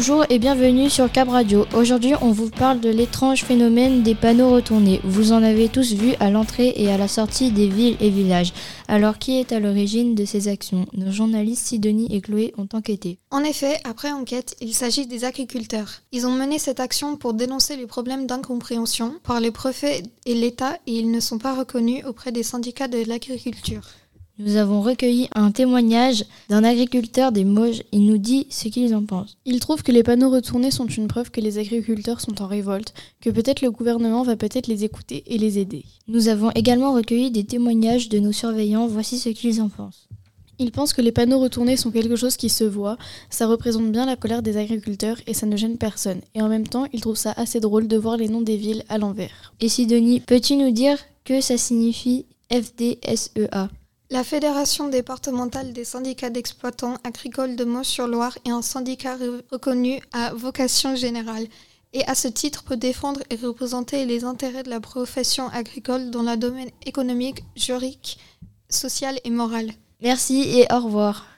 Bonjour et bienvenue sur Cap Radio. Aujourd'hui, on vous parle de l'étrange phénomène des panneaux retournés. Vous en avez tous vu à l'entrée et à la sortie des villes et villages. Alors, qui est à l'origine de ces actions ? Nos journalistes Sidonie et Chloé ont enquêté. En effet, après enquête, il s'agit des agriculteurs. Ils ont mené cette action pour dénoncer les problèmes d'incompréhension par les préfets et l'État et ils ne sont pas reconnus auprès des syndicats de l'agriculture. Nous avons recueilli un témoignage d'un agriculteur des Mauges. Il nous dit ce qu'ils en pensent. Il trouve que les panneaux retournés sont une preuve que les agriculteurs sont en révolte, que peut-être le gouvernement va peut-être les écouter et les aider. Nous avons également recueilli des témoignages de nos surveillants. Voici ce qu'ils en pensent. Ils pensent que les panneaux retournés sont quelque chose qui se voit, ça représente bien la colère des agriculteurs et ça ne gêne personne. Et en même temps, ils trouvent ça assez drôle de voir les noms des villes à l'envers. Et Sidonie, peux-tu nous dire que ça signifie FDSEA ? La Fédération départementale des syndicats d'exploitants agricoles de Meaux-sur-Loire est un syndicat reconnu à vocation générale et à ce titre peut défendre et représenter les intérêts de la profession agricole dans le domaine économique, juridique, social et moral. Merci et au revoir.